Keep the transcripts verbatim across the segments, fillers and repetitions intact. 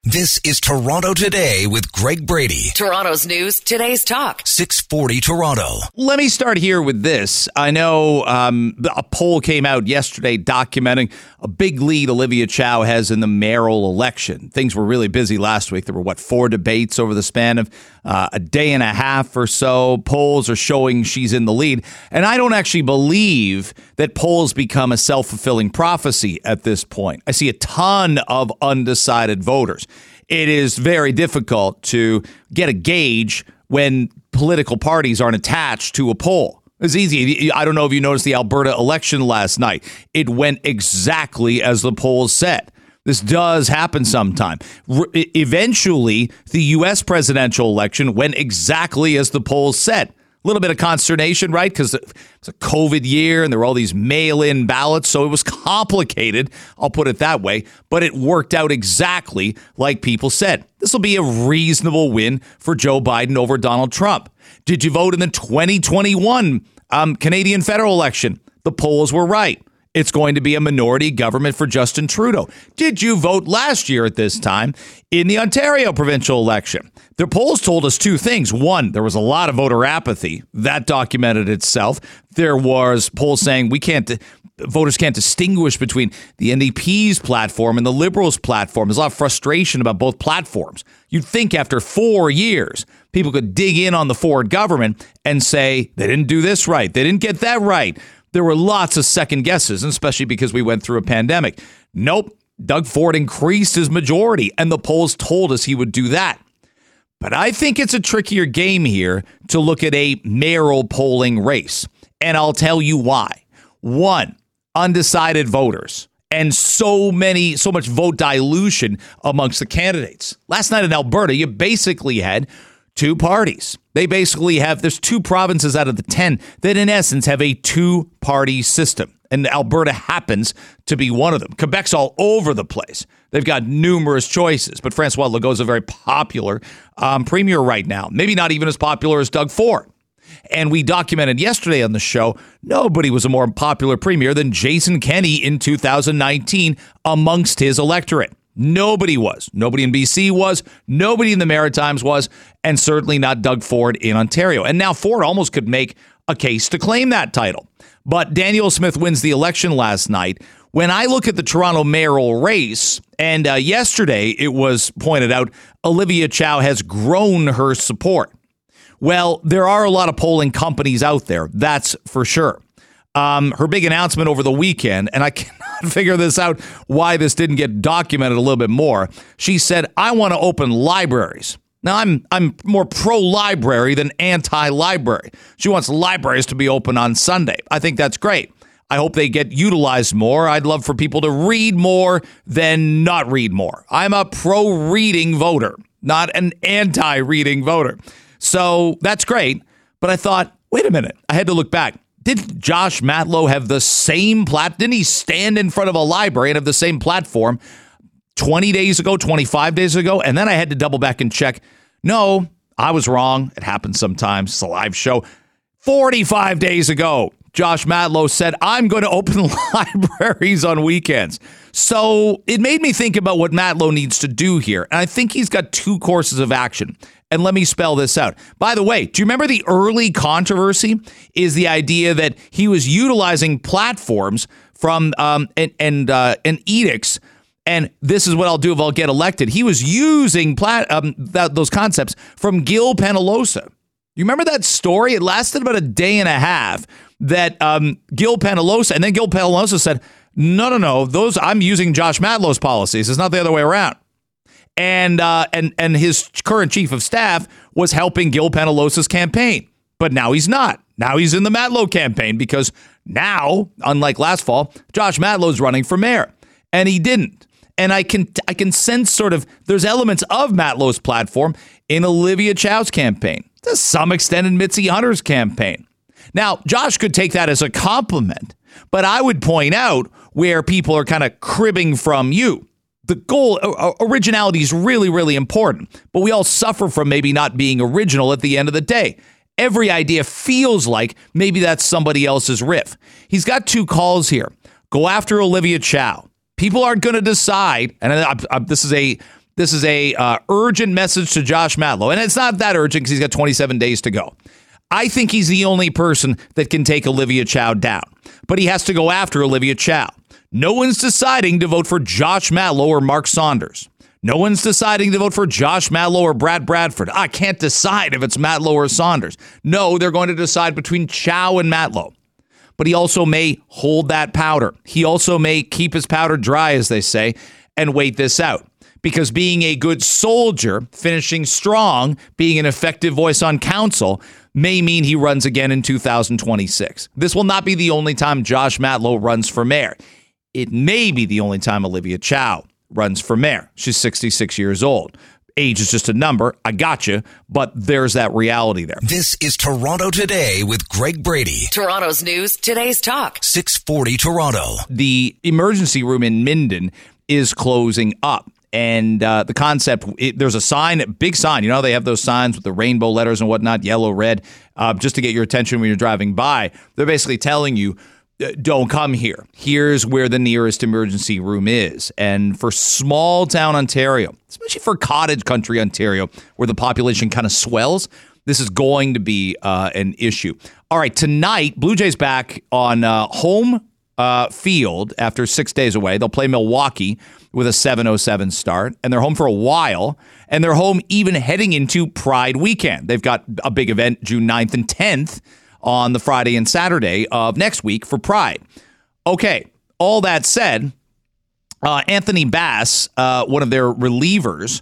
This is Toronto Today with Greg Brady. Toronto's news, today's talk. six forty Toronto. Let me start here with this. I know um, a poll came out yesterday documenting a big lead Olivia Chow has in the mayoral election. Things were really busy last week. There were, what, four debates over the span of uh, a day and a half or so. Polls are showing she's in the lead. And I don't actually believe that polls become a self-fulfilling prophecy at this point. I see a ton of undecided voters. It is very difficult to get a gauge when political parties aren't attached to a poll. It's easy. I don't know if you noticed the Alberta election last night. It went exactly as the polls said. This does happen sometime. Re- eventually, the U S presidential election went exactly as the polls said. A little bit of consternation, right? Because it's a COVID year and there were all these mail-in ballots. So it was complicated. I'll put it that way. But it worked out exactly like people said. This will be a reasonable win for Joe Biden over Donald Trump. Did you vote in the twenty twenty-one um, Canadian federal election? The polls were right. It's going to be a minority government for Justin Trudeau. Did you vote last year at this time in the Ontario provincial election? The polls told us two things. One, there was a lot of voter apathy. That documented itself. There was polls saying we can't, voters can't distinguish between the N D P's platform and the Liberals' platform. There's a lot of frustration about both platforms. You'd think after four years, people could dig in on the Ford government and say they didn't do this right. They didn't get that right. There were lots of second guesses, especially because we went through a pandemic. Nope. Doug Ford increased his majority, and the polls told us he would do that. But I think it's a trickier game here to look at a mayoral polling race. And I'll tell you why. One, undecided voters and so many, so much vote dilution amongst the candidates. Last night in Alberta, you basically had two parties. They basically have, there's two provinces out of the ten that in essence have a two-party system. And Alberta happens to be one of them. Quebec's all over the place. They've got numerous choices. But Francois Legault is a very popular um, premier right now. Maybe not even as popular as Doug Ford. And we documented yesterday on the show, nobody was a more popular premier than Jason Kenney in two thousand nineteen amongst his electorate. Nobody was. Nobody in B C was. Nobody in the Maritimes was. And certainly not Doug Ford in Ontario. And now Ford almost could make a case to claim that title. But Danielle Smith wins the election last night. When I look at the Toronto mayoral race, and uh, yesterday it was pointed out, Olivia Chow has grown her support. Well, there are a lot of polling companies out there. That's for sure. Um, her big announcement over the weekend, and I cannot figure this out, why this didn't get documented a little bit more. She said, I want to open libraries. Now, I'm I'm more pro-library than anti-library. She wants libraries to be open on Sunday. I think that's great. I hope they get utilized more. I'd love for people to read more than not read more. I'm a pro-reading voter, not an anti-reading voter. So that's great. But I thought, wait a minute. I had to look back. Did Josh Matlow have the same plat? Didn't he stand in front of a library and have the same platform twenty days ago, twenty-five days ago? And then I had to double back and check. No, I was wrong. It happens sometimes. It's a live show. forty-five days ago, Josh Matlow said, I'm going to open libraries on weekends. So it made me think about what Matlow needs to do here. And I think he's got two courses of action. And let me spell this out. By the way, do you remember the early controversy is the idea that he was utilizing platforms from um, and and, uh, and edicts. And this is what I'll do if I'll get elected. He was using plat- um, that, those concepts from Gil Penalosa. You remember that story? It lasted about a day and a half that um, Gil Penalosa, and then Gil Penalosa said, no, no, no, those I'm using Josh Matlow's policies. It's not the other way around. And uh, and and his current chief of staff was helping Gil Penalosa's campaign. But now he's not. Now he's in the Matlow campaign because now, unlike last fall, Josh Matlow's running for mayor. And he didn't. And I can I can sense sort of there's elements of Matlow's platform in Olivia Chow's campaign, to some extent in Mitzi Hunter's campaign. Now, Josh could take that as a compliment, but I would point out where people are kind of cribbing from you. The goal, originality is really, really important, but we all suffer from maybe not being original at the end of the day. Every idea feels like maybe that's somebody else's riff. He's got two calls here. Go after Olivia Chow. People aren't going to decide, and I, I, this is a This is a uh, urgent message to Josh Matlow. And it's not that urgent because he's got twenty-seven days to go. I think he's the only person that can take Olivia Chow down. But he has to go after Olivia Chow. No one's deciding to vote for Josh Matlow or Mark Saunders. No one's deciding to vote for Josh Matlow or Brad Bradford. I can't decide if it's Matlow or Saunders. No, they're going to decide between Chow and Matlow. But he also may hold that powder. He also may keep his powder dry, as they say, and wait this out. Because being a good soldier, finishing strong, being an effective voice on council may mean he runs again in two thousand twenty-six. This will not be the only time Josh Matlow runs for mayor. It may be the only time Olivia Chow runs for mayor. She's sixty-six years old. Age is just a number. I got you. But there's that reality there. This is Toronto Today with Greg Brady. Toronto's news, today's talk. six forty Toronto. The emergency room in Minden is closing up. And uh, the concept, it, there's a sign, a big sign. You know, they have those signs with the rainbow letters and whatnot, yellow, red, uh, just to get your attention when you're driving by. They're basically telling you, don't come here. Here's where the nearest emergency room is. And for small town Ontario, especially for cottage country Ontario, where the population kind of swells, this is going to be uh, an issue. All right, tonight, Blue Jays back on uh, home uh, field after six days away. They'll play Milwaukee with a seven oh seven start, and they're home for a while, and they're home even heading into Pride weekend. They've got a big event June ninth and tenth on the Friday and Saturday of next week for Pride. Okay, all that said, uh, Anthony Bass, uh, one of their relievers,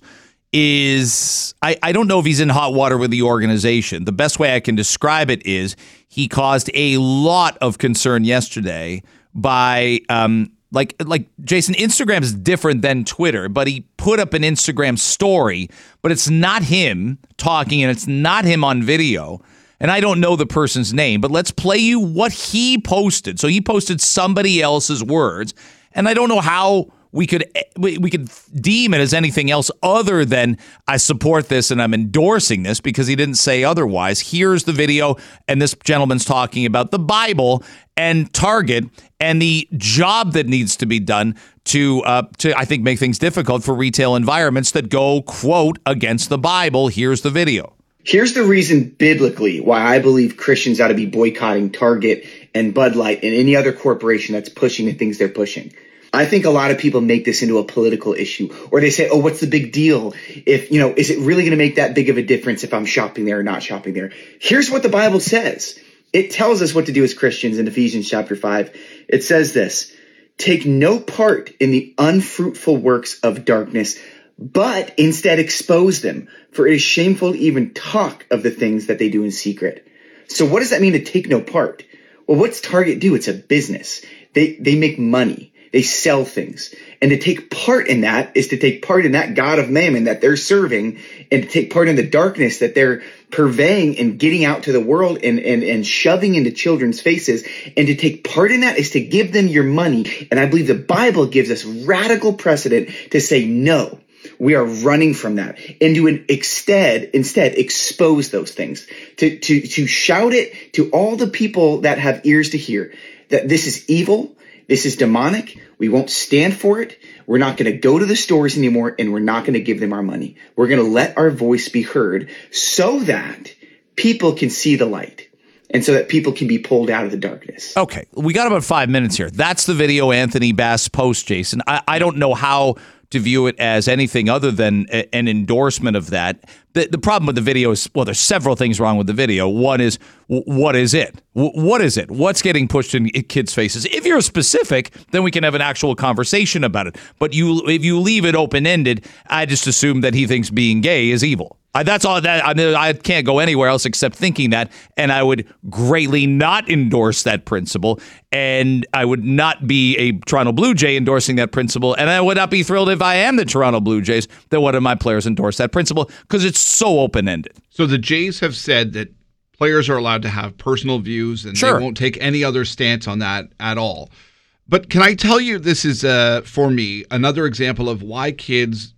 is, I, I don't know if he's in hot water with the organization. The best way I can describe it is he caused a lot of concern yesterday by... Um, Like, like Jason, Instagram is different than Twitter, but he put up an Instagram story, but it's not him talking and it's not him on video. And I don't know the person's name, but let's play you what he posted. So he posted somebody else's words, and I don't know how we could we could deem it as anything else other than I support this and I'm endorsing this because he didn't say otherwise. Here's the video, and this gentleman's talking about the Bible and Target and the job that needs to be done to, uh, to I think, make things difficult for retail environments that go, quote, against the Bible. Here's the video. Here's the reason biblically why I believe Christians ought to be boycotting Target and Bud Light and any other corporation that's pushing the things they're pushing. I think a lot of people make this into a political issue, or they say, oh, what's the big deal? If, you know, is it really going to make that big of a difference if I'm shopping there or not shopping there? Here's what the Bible says. It tells us what to do as Christians in Ephesians chapter five. It says this: take no part in the unfruitful works of darkness, but instead expose them, for it is shameful to even talk of the things that they do in secret. So what does that mean to take no part? Well, what's Target do? It's a business. They, they make money. They sell things. And to take part in that is to take part in that God of Mammon that they're serving, and to take part in the darkness that they're purveying and getting out to the world and, and, and shoving into children's faces. And to take part in that is to give them your money. And I believe the Bible gives us radical precedent to say, no, we are running from that, and to instead, instead expose those things, to, to, to shout it to all the people that have ears to hear that this is evil. This is demonic. We won't stand for it. We're not going to go to the stores anymore, and we're not going to give them our money. We're going to let our voice be heard so that people can see the light and so that people can be pulled out of the darkness. Okay, we got about five minutes here. That's the video Anthony Bass posts, Jason. I, I don't know how to view it as anything other than a, an endorsement of that. The, the problem with the video is, well, there's several things wrong with the video. One is, w- what is it? W- what is it? What's getting pushed in kids' faces? If you're specific, then we can have an actual conversation about it. But you, if you leave it open-ended, I just assume that he thinks being gay is evil. I, that's all. That I, mean, I can't go anywhere else except thinking that, and I would greatly not endorse that principle, and I would not be a Toronto Blue Jay endorsing that principle, and I would not be thrilled if I am the Toronto Blue Jays that one of my players endorse that principle because it's so open-ended. So the Jays have said that players are allowed to have personal views, and sure. they won't take any other stance on that at all. But can I tell you, this is uh, for me another example of why kids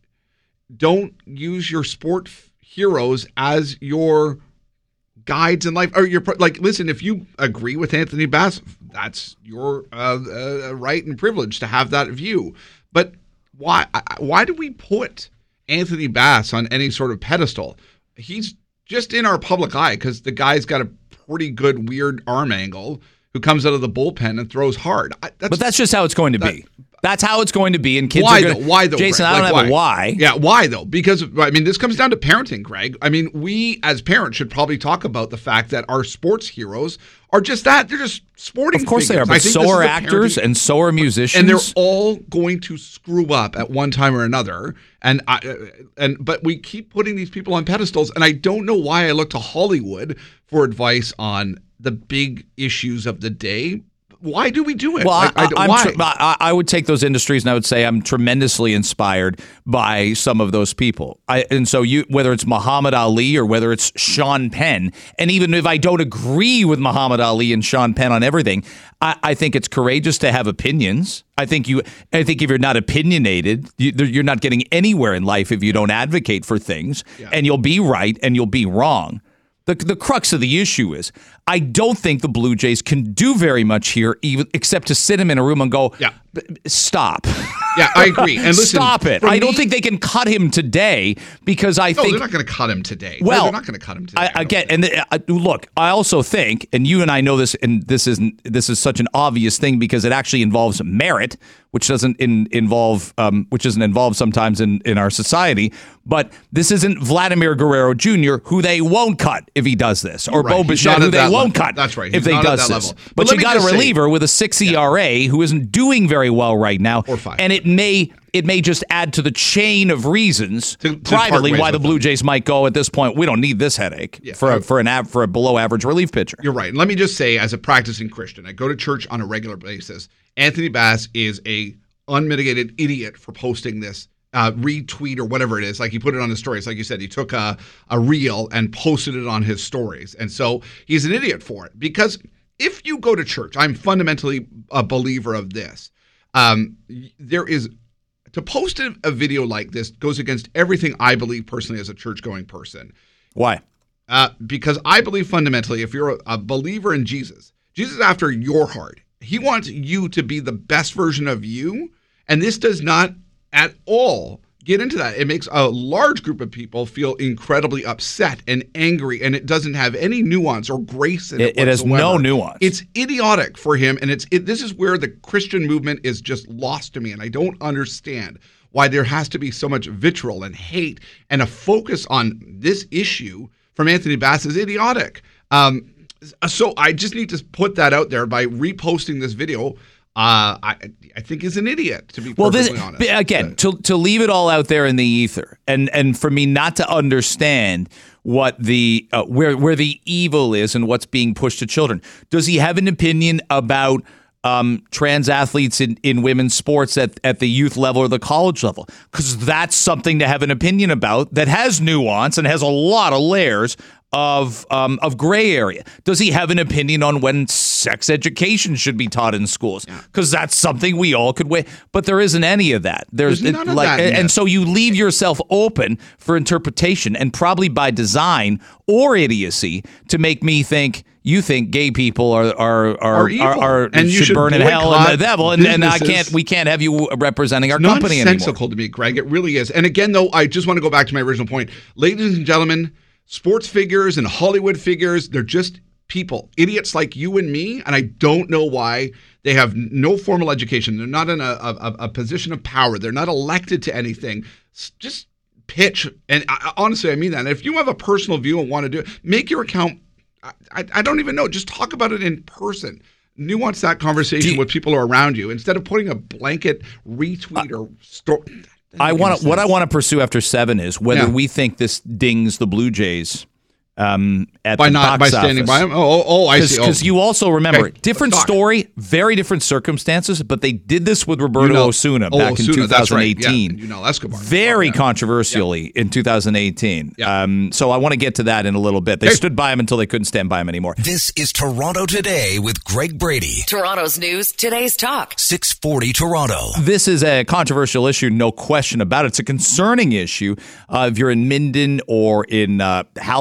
don't use your sport f- heroes as your guides in life, or your like. Listen, if you agree with Anthony Bass, that's your uh, uh, right and privilege to have that view. But why? Why do we put Anthony Bass on any sort of pedestal. He's just in our public eye because the guy's got a pretty good weird arm angle who comes out of the bullpen and throws hard. I, that's, but that's just how it's going to that, be. That's how it's going to be. And kids why are gonna, though? Why though, Jason, Greg? I don't like, have why? a why. Yeah, why though? Because, I mean, this comes down to parenting, Greg. I mean, we as parents should probably talk about the fact that our sports heroes are just that. They're just sporting Of course figures. they are, but so are actors parenting- and so are musicians. And they're all going to screw up at one time or another. And I, and but we keep putting these people on pedestals, and I don't know why I look to Hollywood for advice on the big issues of the day. Why do we do it? Well, like, I, I, I'm why? tr- I, I would take those industries and I would say I'm tremendously inspired by some of those people. I, and so you, whether it's Muhammad Ali or whether it's Sean Penn, and even if I don't agree with Muhammad Ali and Sean Penn on everything, I, I think it's courageous to have opinions. I think you. I think if you're not opinionated, you, you're not getting anywhere in life if you don't advocate for things, Yeah. and you'll be right and you'll be wrong. The, the crux of the issue is I don't think the Blue Jays can do very much here, even except to sit him in a room and go, Yeah. "B- stop. Yeah, I agree. And listen, Stop it. for I don't me- think they can cut him today because I No, think they're not going to cut him today. well, they're not going to cut him today. I, I don't again, think. and the, uh, look, I also think, and you and I know this, and this isn't this is such an obvious thing because it actually involves merit, which doesn't in, involve, um, which isn't involved sometimes in, in our society. But this isn't Vladimir Guerrero Junior, who they won't cut if he does this, or Right. Bo He's Bichette, not who at they that won't level. cut. That's right. if He's they not at does that this. level. But But, let you me got a just say- reliever with a six E R A who isn't doing very well right now, Or five. and it may. It may just add to the chain of reasons To- to privately part ways why the with Blue them. Jays might go at this point. We don't need this headache Yeah. for a, for an av- for a below average relief pitcher. You're right. And let me just say, as a practicing Christian, I go to church on a regular basis. Anthony Bass is a unmitigated idiot for posting this uh, retweet or whatever it is. Like he put it on his stories. Like you said, he took a, a reel and posted it on his stories. And so he's an idiot for it. Because if you go to church, I'm fundamentally a believer of this. Um, there is to post a, a video like this goes against everything I believe personally as a church-going person. Why? Uh, because I believe fundamentally, if you're a, a believer in Jesus, Jesus is after your heart. He wants you to be the best version of you. And this does not at all get into that. It makes a large group of people feel incredibly upset and angry, and it doesn't have any nuance or grace in it. It, it has no whatsoever. nuance. It's idiotic for him, and it's it, this is where the Christian movement is just lost to me, and I don't understand why there has to be so much vitriol and hate and a focus on this issue from Anthony Bass is idiotic. Um, so I just need to put that out there by reposting this video. Uh, I I think is an idiot, to be Well, this perfectly honest. again to to leave it all out there in the ether, and and for me not to understand what the uh, where where the evil is and what's being pushed to children. Does he have an opinion about um, trans athletes in, in women's sports at, at the youth level or the college level? Because that's something to have an opinion about that has nuance and has a lot of layers of um, of gray area. Does he have an opinion on when sex education should be taught in schools? Because that's something we all could weigh. But there isn't any of that. There's, There's none it, of like, that in and, and this. so you leave yourself open for interpretation, and probably by design or idiocy, to make me think you think gay people are are are Are evil. are, are And you should, should burn in hell and the boycott devil, and, and I businesses. can't. We can't have you representing our company anymore. Nonsensical to me, Greg. It really is. And again, though, I just want to go back to my original point. Ladies and gentlemen, sports figures and Hollywood figures, they're just people, idiots like you and me. And I don't know why they have no formal education. They're not in a, a, a position of power. They're not elected to anything. S- Just pitch. And I, honestly, I mean that. And if you have a personal view and want to do it, make your account. I, I, I don't even know. Just talk about it in person. Nuance that conversation you- with people who are around you instead of putting a blanket retweet or story. I want to. What I want to pursue after seven is whether Yeah. we think this dings the Blue Jays um, at by the not box by standing office. by him. Oh, oh, oh I see. Because Oh. you also remember, Okay, different let's talk. story, very different circumstances, but they did this with Roberto You know- Osuna oh, back Osuna, in that's right. twenty eighteen. Yeah, you know Escobar. Very Yeah. controversially in two thousand eighteen. Yeah. Um, so I want to get to that in a little bit. They Okay. stood by him until they couldn't stand by him anymore. This is Toronto Today with Greg Brady. Toronto's news, today's talk. six forty Toronto. This is a controversial issue, no question about it. It's a concerning issue. Uh, if you're in Minden or in uh, Halliburton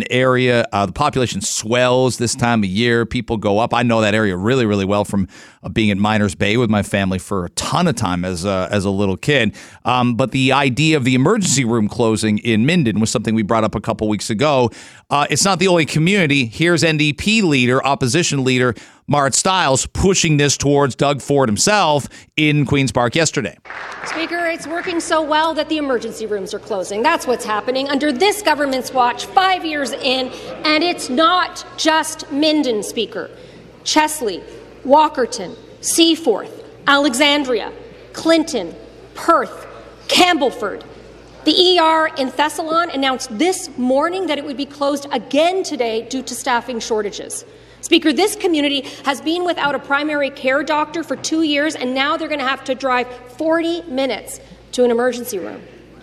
area. Uh, the population swells this time of year. People go up. I know that area really, really well from uh, being in Miners Bay with my family for a ton of time as a, as a little kid. Um, but the idea of the emergency room closing in Minden was something we brought up a couple weeks ago. Uh, it's not the only community. Here's N D P leader, opposition leader, Marit Stiles, pushing this towards Doug Ford himself in Queen's Park yesterday. Speaker, it's working so well that the emergency rooms are closing. That's what's happening under this government's watch, five years in, and it's not just Minden, Speaker. Chesley, Walkerton, Seaforth, Alexandria, Clinton, Perth, Campbellford. The E R in Thessalon announced this morning that it would be closed again today due to staffing shortages. Speaker, this community has been without a primary care doctor for two years, and now they're going to have to drive forty minutes to an emergency room.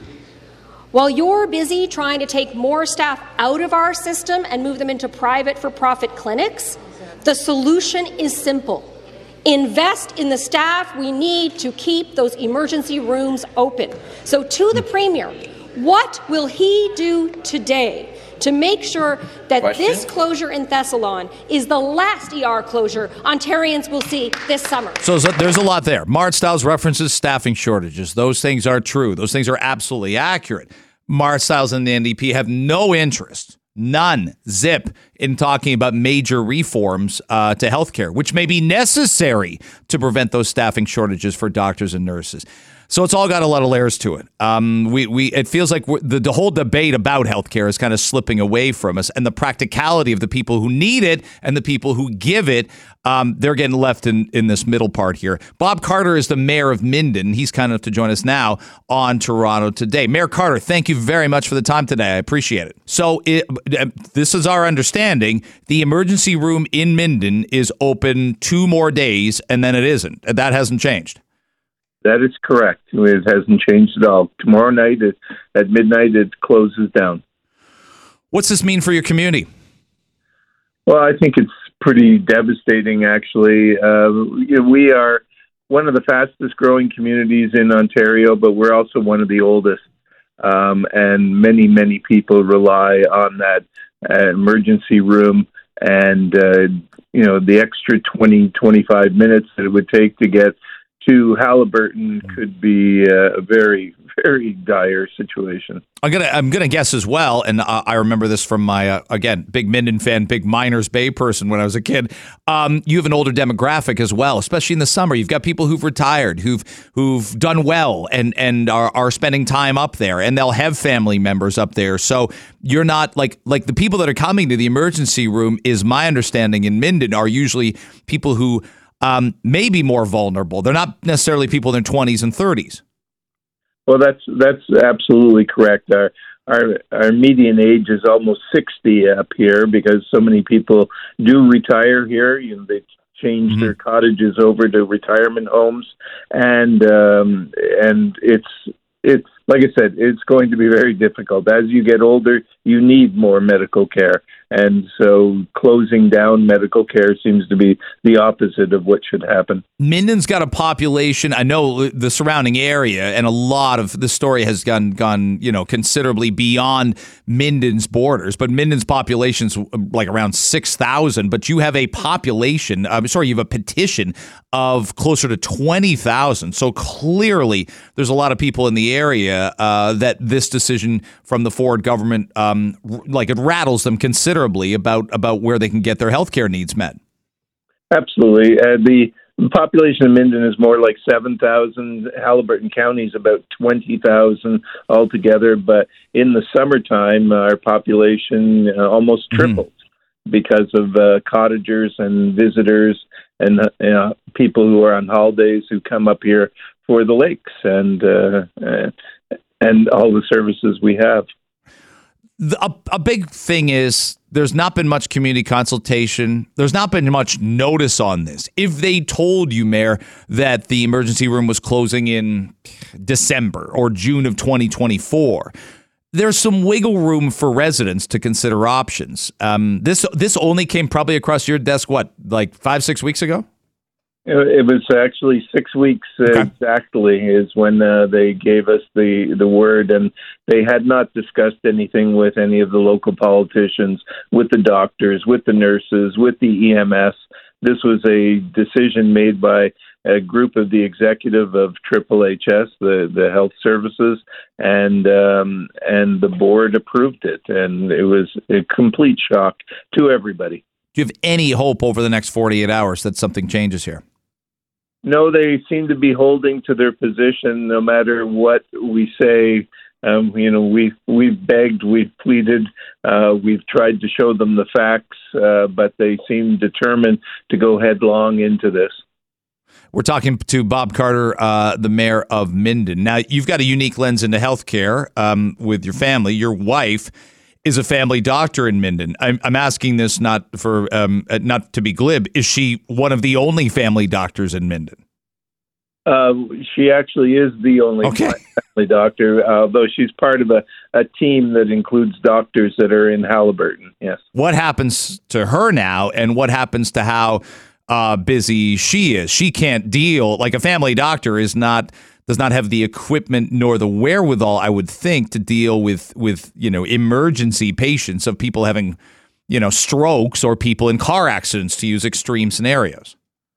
While you're busy trying to take more staff out of our system and move them into private for-profit clinics, the solution is simple. Invest in the staff we need to keep those emergency rooms open. So to the Premier, what will he do today to make sure that Question? This closure in Thessalon is the last E R closure Ontarians will see this summer? So there's a lot there. Marit Stiles references staffing shortages. Those things are true. Those things are absolutely accurate. Marit Stiles and the N D P have no interest, none, zip, in talking about major reforms uh, to healthcare, which may be necessary to prevent those staffing shortages for doctors and nurses. So it's all got a lot of layers to it. Um, we we it feels like we're, the, the whole debate about healthcare is kind of slipping away from us, and the practicality of the people who need it and the people who give it, um, they're getting left in, in this middle part here. Bob Carter is the mayor of Minden. He's kind enough to join us now on Toronto Today. Mayor Carter, thank you very much for the time today. I appreciate it. So it, this is our understanding. The emergency room in Minden is open two more days, and then it isn't. That hasn't changed. That is correct. It hasn't changed at all. Tomorrow night at, at midnight, it closes down. What's this mean for your community? Well, I think it's pretty devastating, actually. Uh, you know, we are one of the fastest growing communities in Ontario, but we're also one of the oldest. Um, and many, many people rely on that uh, emergency room and, uh, you know, the extra twenty, twenty-five minutes that it would take to get to Haliburton could be a very, very dire situation. I'm gonna, I'm gonna guess as well, and uh, I remember this from my uh, again big Minden fan, big Miners Bay person when I was a kid. Um, you have an older demographic as well, especially in the summer. You've got people who've retired, who've who've done well, and and are, are spending time up there, and they'll have family members up there. So you're not like like the people that are coming to the emergency room, is my understanding in Minden, are usually people who Um, maybe more vulnerable. They're not necessarily people in their twenties and thirties. Well, that's that's absolutely correct. Our our our median age is almost sixty up here because so many people do retire here. You know, they change mm-hmm. their cottages over to retirement homes, and um, and it's it's like I said, it's going to be very difficult. As you get older, you need more medical care. And so closing down medical care seems to be the opposite of what should happen. Minden's got a population, I know the surrounding area, and a lot of the story has gone, gone, you know, considerably beyond Minden's borders. But Minden's population's like around six thousand. But you have a population, I'm sorry, you have a petition of closer to twenty thousand. So clearly there's a lot of people in the area uh, that this decision from the Ford government, um, like it rattles them considerably about about where they can get their healthcare needs met. Absolutely. Uh, the population of Minden is more like seven thousand. Haliburton County is about twenty thousand altogether. But in the summertime, our population uh, almost triples mm-hmm. because of uh, cottagers and visitors and uh, people who are on holidays who come up here for the lakes and uh, uh, and all the services we have. A, a big thing is there's not been much community consultation. There's not been much notice on this. If they told you, Mayor, that the emergency room was closing in December or June of twenty twenty-four, there's some wiggle room for residents to consider options. Um, this this only came probably across your desk, what, like five, six weeks ago? It was actually six weeks uh, Okay. exactly is when uh, they gave us the, the word, and they had not discussed anything with any of the local politicians, with the doctors, with the nurses, with the E M S. This was a decision made by a group of the executive of Triple H S, the, the health services, and um, and the board approved it, and it was a complete shock to everybody. Do you have any hope over the next forty-eight hours that something changes here? No, they seem to be holding to their position no matter what we say. Um, you know, we've, we've begged, we've pleaded, uh, we've tried to show them the facts, uh, but they seem determined to go headlong into this. We're talking to Bob Carter, uh, the mayor of Minden. Now, you've got a unique lens into healthcare um, with your family. Your wife is a family doctor in Minden. I'm, I'm asking this not for um, uh, not to be glib. Is she one of the only family doctors in Minden? Uh, she actually is the only Okay. family doctor, although she's part of a, a team that includes doctors that are in Halliburton. Yes. What happens to her now, and what happens to how uh, busy she is? She can't deal, like a family doctor is not does not have the equipment nor the wherewithal, I would think, to deal with with you know emergency patients of people having you know strokes or people in car accidents, to use extreme scenarios.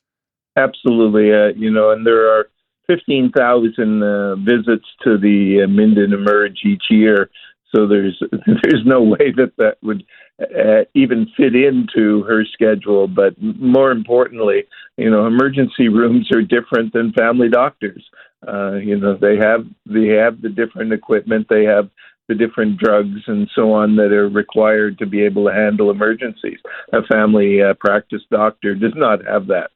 Absolutely. Uh, you know, and there are fifteen thousand uh, visits to the uh, Minden Emerge each year. So there's there's no way that that would uh, even fit into her schedule. But more importantly, you know, emergency rooms are different than family doctors. Uh, you know, they have they have the different equipment, they have the different drugs and so on that are required to be able to handle emergencies. A family uh, practice doctor does not have that.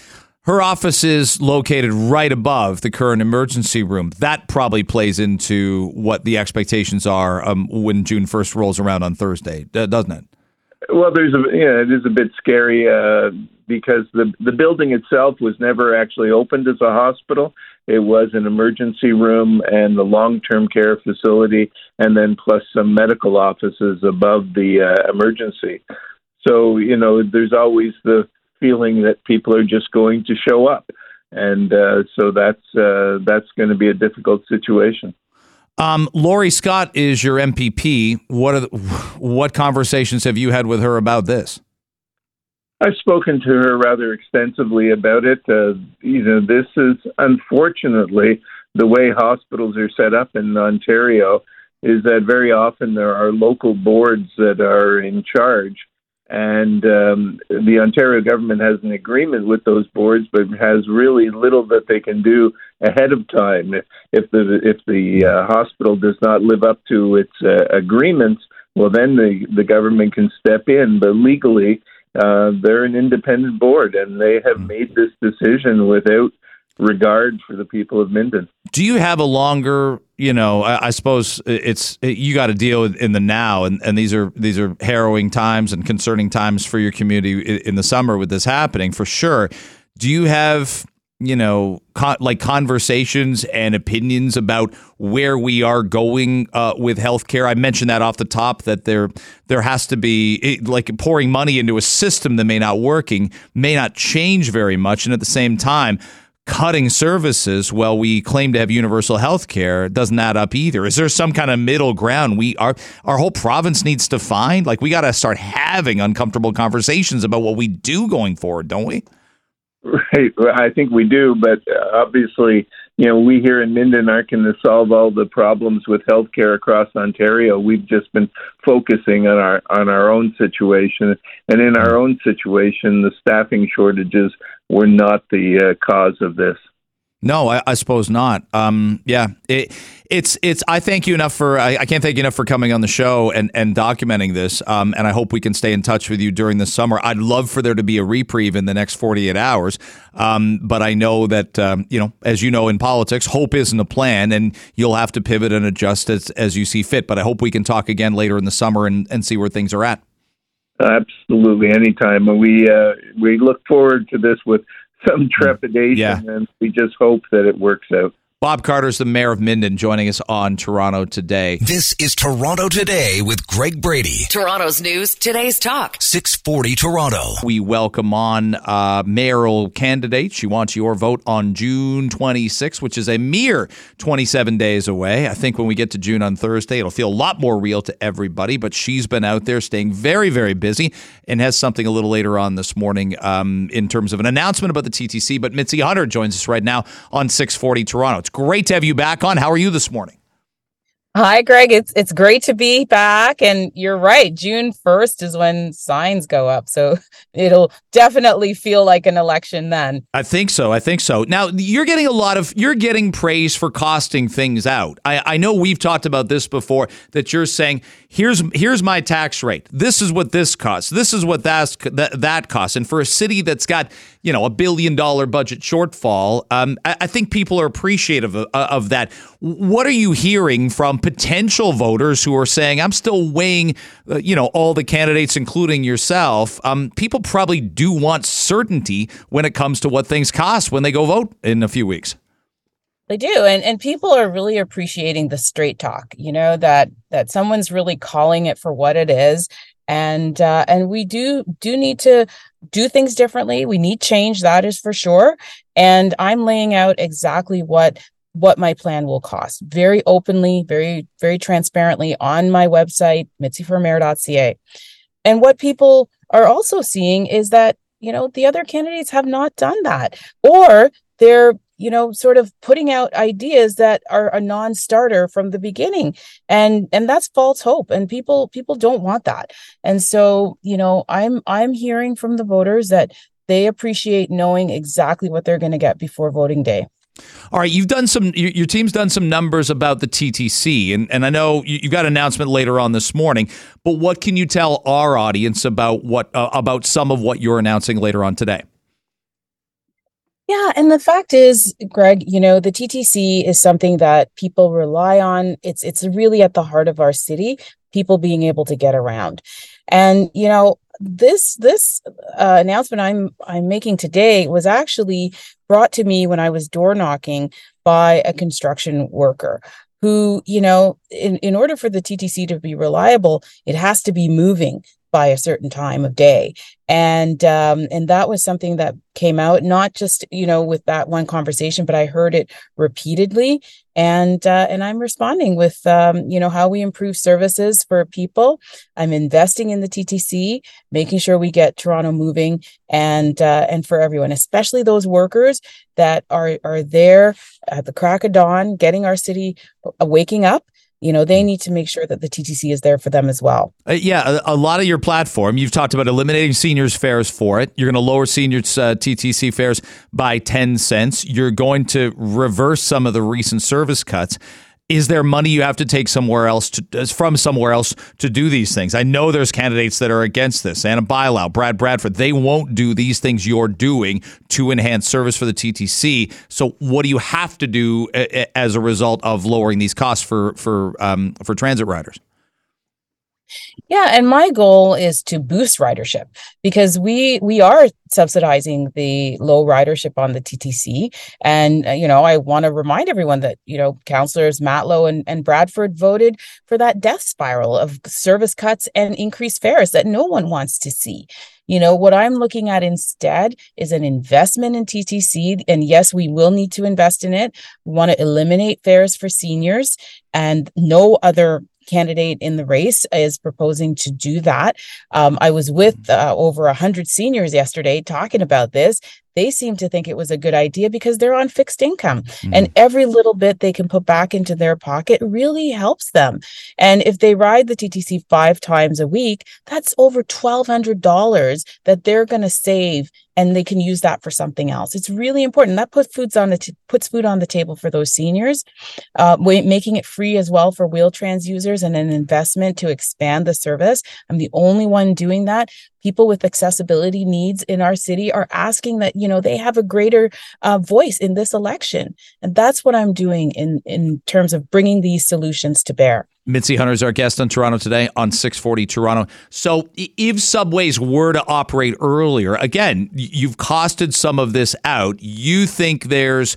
Her office is located right above the current emergency room. That probably plays into what the expectations are um, when June first rolls around on Thursday, doesn't it? Well, there's a yeah, it is a bit scary uh, because the the building itself was never actually opened as a hospital. It was an emergency room and the long-term care facility, and then plus some medical offices above the uh, emergency. So you know, there's always the feeling that people are just going to show up, and uh, so that's uh, that's going to be a difficult situation. Um, Laurie Scott is your M P P. What are the, what conversations have you had with her about this? I've spoken to her rather extensively about it. Uh, you know, this is unfortunately the way hospitals are set up in Ontario. Is that very often there are local boards that are in charge. And um, the Ontario government has an agreement with those boards, but has really little that they can do ahead of time. If, if the if the uh, hospital does not live up to its uh, agreements, well, then the, the government can step in. But legally, uh, they're an independent board, and they have made this decision without regard for the people of Minden. Do you have a longer, you know, I, I suppose it's you got to deal with in the now, and, and these are these are harrowing times and concerning times for your community in, in the summer with this happening for sure. Do you have, you know, con- like conversations and opinions about where we are going uh, with healthcare? I mentioned that off the top, that there there has to be it, like pouring money into a system that may not working may not change very much, and at the same time, cutting services while we claim to have universal health care doesn't add up either. Is there some kind of middle ground we our our whole province needs to find? Like, we got to start having uncomfortable conversations about what we do going forward, don't we? Right. I think we do, but uh, obviously, you know, we here in Minden aren't going to solve all the problems with healthcare across Ontario. We've just been focusing on our on our own situation, and in our own situation, the staffing shortages were not the uh, cause of this. No, I, I suppose not. Um, yeah, it, it's it's. I thank you enough for. I, I can't thank you enough for coming on the show and, and documenting this. Um, and I hope we can stay in touch with you during the summer. I'd love for there to be a reprieve in the next forty-eight hours. Um, but I know that um, you know, as you know, in politics, hope isn't a plan, and you'll have to pivot and adjust as as you see fit. But I hope we can talk again later in the summer and, and see where things are at. Absolutely, anytime. We uh, we look forward to this with some trepidation, yeah. and we just hope that it works out. Bob Carter's the mayor of Minden, joining us on Toronto Today. This is Toronto Today with Greg Brady. Toronto's news, today's talk. six forty Toronto. We welcome on uh, mayoral candidate. She wants your vote on June twenty-sixth, which is a mere twenty-seven days away. I think when we get to June on Thursday, it'll feel a lot more real to everybody, but she's been out there staying very, very busy and has something a little later on this morning um, in terms of an announcement about the T T C. But Mitzi Hunter joins us right now on six forty Toronto. It's great to have you back on. How are you this morning? Hi, Greg. It's it's great to be back. And you're right. June first is when signs go up. So it'll definitely feel like an election then. I think so. I think so. Now, you're getting a lot of, you're getting praise for costing things out. I, I know we've talked about this before, that you're saying, here's here's my tax rate. This is what this costs. This is what that's, that, that costs. And for a city that's got, you know, a billion dollar budget shortfall, um, I, I think people are appreciative of, of that. What are you hearing from potential voters who are saying, I'm still weighing, uh, you know, all the candidates, including yourself? Um, people probably do want certainty when it comes to what things cost when they go vote in a few weeks. They do. And and people are really appreciating the straight talk, you know, that that someone's really calling it for what it is. And uh, and we do do need to do things differently. We need change. That is for sure. And I'm laying out exactly what what my plan will cost very openly, very, very transparently on my website, mitzi for mayor dot c a. And what people are also seeing is that, you know, the other candidates have not done that, or they're, you know, sort of putting out ideas that are a non-starter from the beginning. And and that's false hope. And people people don't want that. And so, you know, I'm I'm hearing from the voters that they appreciate knowing exactly what they're going to get before voting day. All right, you've done some. Your, your team's done some numbers about the T T C, and, and I know you, you got an announcement later on this morning. But what can you tell our audience about what uh, about some of what you're announcing later on today? Yeah, and the fact is, Greg, you know, the T T C is something that people rely on. It's it's really at the heart of our city. People being able to get around, and you know. This this uh, announcement I'm I'm making today was actually brought to me when I was door knocking by a construction worker who, you know, in, in order for the T T C to be reliable, it has to be moving by a certain time of day. And um, and that was something that came out, not just, you know, with that one conversation, but I heard it repeatedly. And uh, and I'm responding with, um, you know, how we improve services for people. I'm investing in the T T C, making sure we get Toronto moving and uh, and for everyone, especially those workers that are, are there at the crack of dawn, getting our city uh, waking up. You know, they need to make sure that the T T C is there for them as well. Uh, yeah, a, a lot of your platform, you've talked about eliminating seniors fares for it. You're going to lower seniors uh, T T C fares by ten cents. You're going to reverse some of the recent service cuts. Is there money you have to take somewhere else to, from somewhere else to do these things? I know there's candidates that are against this. Anna Bilau, Brad Bradford, they won't do these things you're doing to enhance service for the T T C. So what do you have to do as a result of lowering these costs for for um, for transit riders? Yeah, and my goal is to boost ridership because we we are subsidizing the low ridership on the T T C. And, uh, you know, I want to remind everyone that, you know, councillors Matlow and, and Bradford voted for that death spiral of service cuts and increased fares that no one wants to see. You know, what I'm looking at instead is an investment in T T C. And yes, we will need to invest in it. We want to eliminate fares for seniors, and no other candidate in the race is proposing to do that. Um, I was with uh, over one hundred seniors yesterday talking about this. They seem to think it was a good idea because they're on fixed income, mm-hmm. and every little bit they can put back into their pocket really helps them. And if they ride the T T C five times a week, that's over twelve hundred dollars that they're going to save, and they can use that for something else. It's really important. That puts foods on the t- puts food on the table for those seniors, uh, making it free as well for Wheel-Trans users, and an investment to expand the service. I'm the only one doing that. People with accessibility needs in our city are asking that, you know, they have a greater uh, voice in this election. And that's what I'm doing in, in terms of bringing these solutions to bear. Mitzi Hunter is our guest on Toronto Today on six forty Toronto. So if subways were to operate earlier, again, you've costed some of this out. You think there's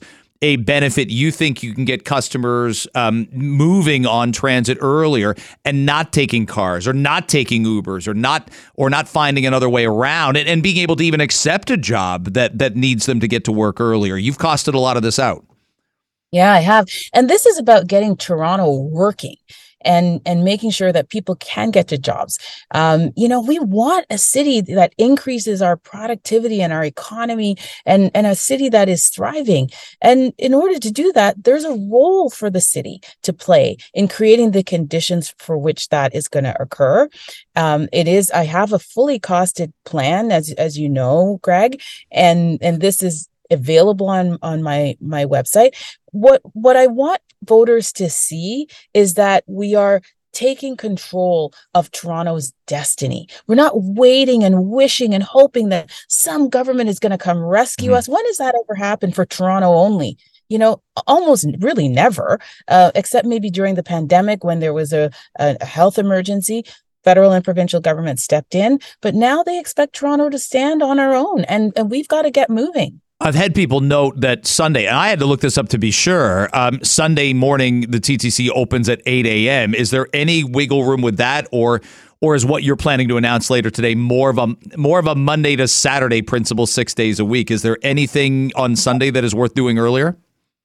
a benefit, you think you can get customers um, moving on transit earlier and not taking cars or not taking Ubers or not or not finding another way around and, and being able to even accept a job that that needs them to get to work earlier. You've costed a lot of this out. Yeah, I have. And this is about getting Toronto working and and making sure that people can get to jobs. Um, you know, we want a city that increases our productivity and our economy and, and a city that is thriving. And in order to do that, there's a role for the city to play in creating the conditions for which that is going to occur. Um, it is, I have a fully costed plan, as as you know, Greg, and and this is available on on my my website. What what I want voters to see is that we are taking control of Toronto's destiny. We're not waiting and wishing and hoping that some government is going to come rescue mm-hmm. us. When has that ever happened for Toronto only? You know, almost really never, uh, except maybe during the pandemic when there was a, a health emergency. Federal and provincial government stepped in, but now they expect Toronto to stand on our own, and, and we've got to get moving. I've had people note that Sunday, and I had to look this up to be sure, um, Sunday morning, the T T C opens at eight a.m. Is there any wiggle room with that, or or is what you're planning to announce later today more of a more of a Monday to Saturday principle, six days a week? Is there anything on Sunday that is worth doing earlier?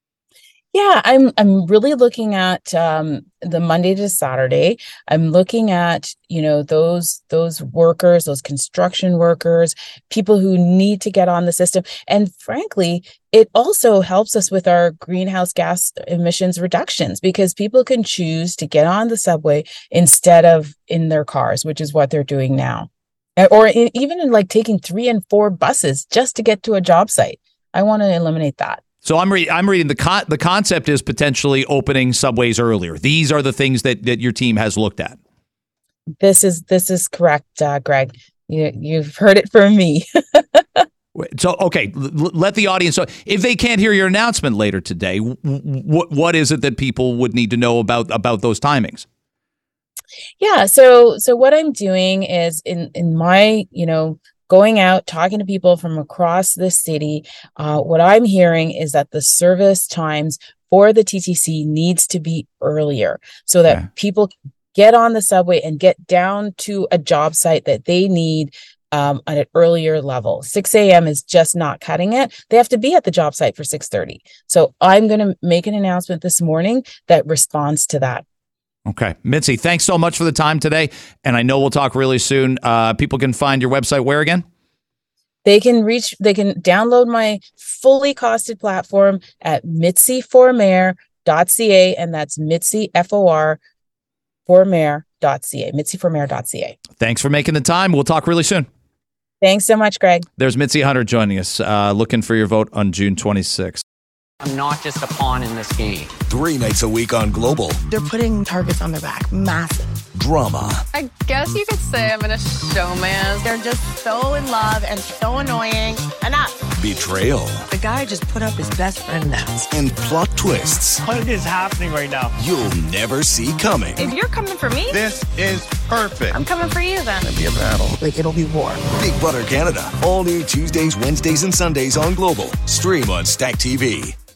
Yeah, I'm I'm really looking at um, the Monday to Saturday. I'm looking at, you know, those those workers, those construction workers, people who need to get on the system. And frankly, it also helps us with our greenhouse gas emissions reductions because people can choose to get on the subway instead of in their cars, which is what they're doing now. Or in, even in like taking three and four buses just to get to a job site. I want to eliminate that. So I'm re- I'm reading the con- the concept is potentially opening subways earlier. These are the things that, that your team has looked at. This is this is correct, uh, Greg. You, you've heard it from me. So, okay, l- let the audience know. If they can't hear your announcement later today, w- what what is it that people would need to know about about those timings? Yeah, so so what I'm doing is in in my, you know, going out, talking to people from across the city, uh, what I'm hearing is that the service times for the T T C needs to be earlier so that yeah. people get on the subway and get down to a job site that they need um, at an earlier level. six a.m. is just not cutting it. They have to be at the job site for six thirty. So I'm going to make an announcement this morning that responds to that. Okay. Mitzi, thanks so much for the time today. And I know we'll talk really soon. Uh, people can find your website where again? They can reach, they can download my fully costed platform at mitzi for mayor dot c a. And that's Mitzi, F O R, for mayor dot c a, mitzi for mayor dot c a. Thanks for making the time. We'll talk really soon. Thanks so much, Greg. There's Mitzi Hunter joining us, uh, looking for your vote on June twenty-sixth. I'm not just a pawn in this game. Three nights a week on Global. They're putting targets on their back. Massive. Drama. I guess you could say I'm in a showman. They're just so in love and so annoying. Enough. Betrayal. The guy just put up his best friend now. And plot twists. What is happening right now? You'll never see coming. If you're coming for me, this is perfect. I'm coming for you then. It'll be a battle. Like, it'll be war. Big Brother Canada. All new Tuesdays, Wednesdays, and Sundays on Global. Stream on Stack T V.